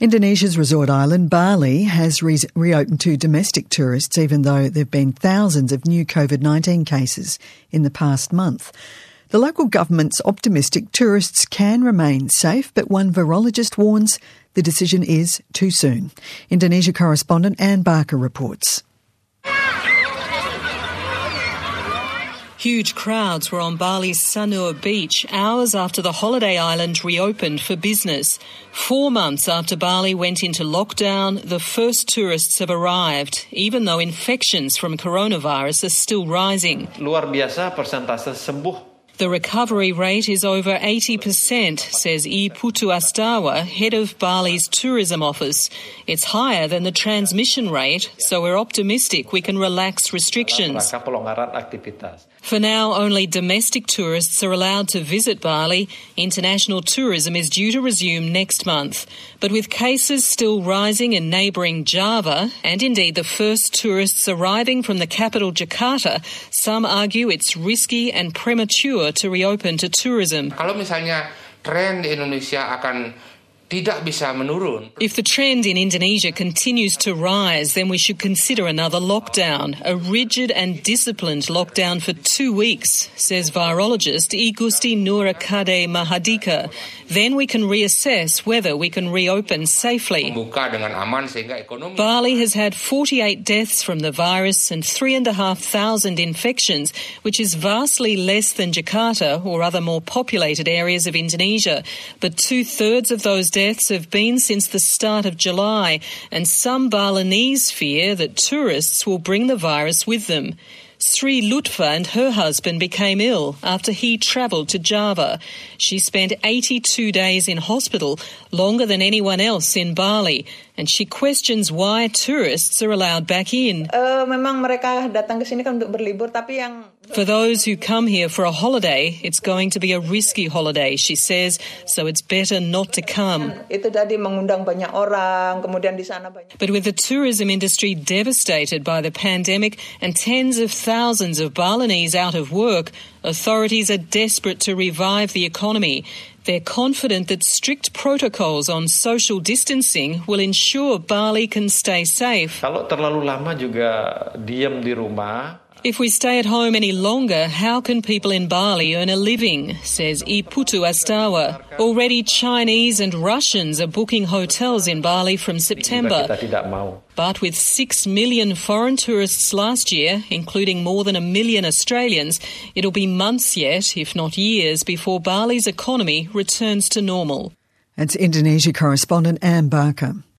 Indonesia's resort island, Bali, has reopened to domestic tourists, even though there have been thousands of new COVID-19 cases in the past month. The local government's optimistic tourists can remain safe, but one virologist warns the decision is too soon. Indonesia correspondent Anne Barker reports. Huge crowds were on Bali's Sanur beach hours after the holiday island reopened for business. 4 months after Bali went into lockdown, the first tourists have arrived, even though infections from coronavirus are still rising. Luar biasa persentase sembuh. The recovery rate is over 80%, says I Putu Astawa, head of Bali's tourism office. It's higher than the transmission rate, so we're optimistic we can relax restrictions. For now, only domestic tourists are allowed to visit Bali. International tourism is due to resume next month. But with cases still rising in neighbouring Java, and indeed the first tourists arriving from the capital Jakarta, some argue it's risky and premature to reopen to tourism. Kalau misalnya tren di Indonesia akan tidak bisa menurun. If the trend in Indonesia continues to rise, then we should consider another lockdown, a rigid and disciplined lockdown for 2 weeks, says virologist I Gusti Nurakade Mahadika. Then we can reassess whether we can reopen safely. Bali has had 48 deaths from the virus and 3,500 infections, which is vastly less than Jakarta or other more populated areas of Indonesia. But 2/3 of those deaths have been since the start of July, and some Balinese fear that tourists will bring the virus with them. Sri Lutfa and her husband became ill after he travelled to Java. She spent 82 days in hospital, longer than anyone else in Bali, and she questions why tourists are allowed back in. Memang mereka datang ke sini kan untuk berlibur, tapi yang For those who come here for a holiday, it's going to be a risky holiday, she says, so it's better not to come. Itu tadi mengundang banyak orang, kemudian di sana banyak. But with the tourism industry devastated by the pandemic and tens of thousands of Balinese out of work, authorities are desperate to revive the economy. They're confident that strict protocols on social distancing will ensure Bali can stay safe. Kalau terlalu lama juga diam di rumah. If we stay at home any longer, how can people in Bali earn a living, says I Putu Astawa. Already Chinese and Russians are booking hotels in Bali from September. But with 6 million foreign tourists last year, including more than 1 million Australians, it'll be months yet, if not years, before Bali's economy returns to normal. That's Indonesia correspondent Anne Barker.